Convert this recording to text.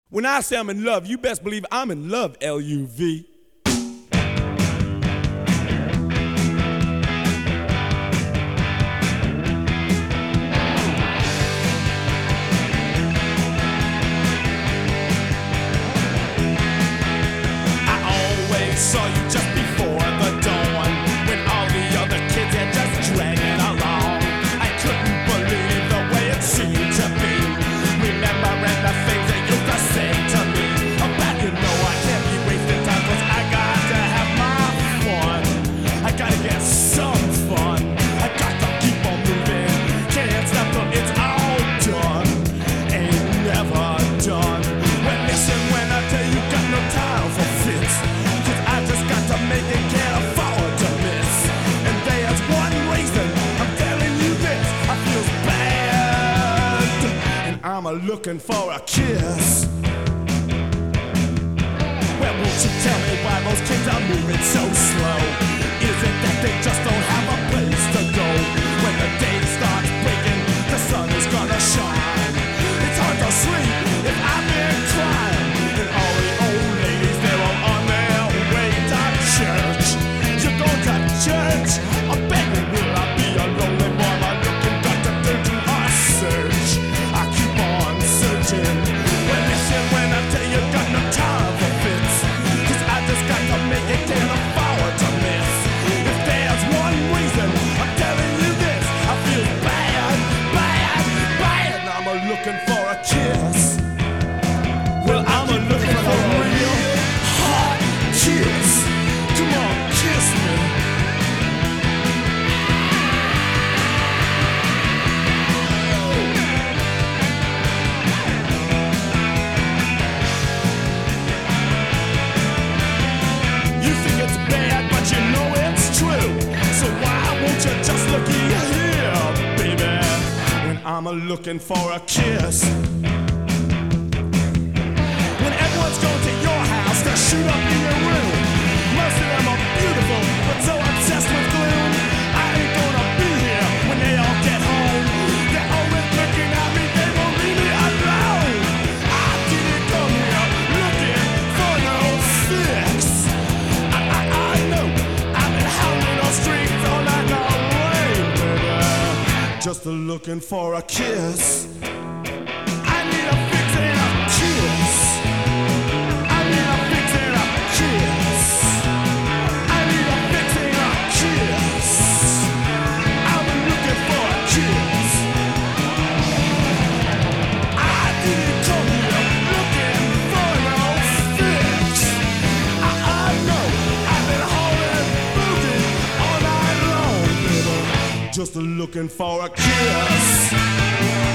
When I say I'm in love, you best believe I'm in love, L-U-V. Saw you just before the dawn, when all the other kids had just dragging along. I couldn't believe the way it seemed to be, remembering the things they used to say to me about, you know, I can't be wasting time, 'cause I got to have my fun. I gotta get some fun. I got to keep on moving. Can't stop till it's all done. Ain't never done. Well, listen when I tell you, got no time for fits. I just got to make it, can't afford to miss. And there's one reason I'm telling you this, I feel bad, and I'm looking for a kiss. Well, won't you tell me why those kids are moving so slow? Is it that they just don't have a place to go? When the day starts breaking, the sun is gonna shine. It's hard to sleep if I've been crying. And all the old ladies, they're all on their way to church. You go to church, I'm begging, will I be a lonely boy? I'm looking, got to do a search. I keep on searching. Well, listen when I tell you, got no time for fits, 'cause I just got to make it, can't afford to miss. If there's one reason I'm telling you this, I feel bad, bad, bad, and I'm looking for a kiss. Well, I'm looking for a real hot kiss. Come on, kiss me. You think it's bad, but you know it's true. So why won't you just look here, baby, when I'm looking for a kiss? When everyone's going to your house to shoot up in your room, most of them are beautiful, but so obsessed with gloom. I ain't gonna be here when they all get home. They're always looking at me, they won't leave me alone. I didn't come here looking for no fix. I know, I've been howling on streets all night long, baby, just looking for a kiss. I need a fix and a kiss. I need a fix and a kiss. I need a fix and a kiss. I'm looking for a kiss. I didn't come here looking for no fix. I know, I've been hauling booty all night long, baby, just looking for a kiss.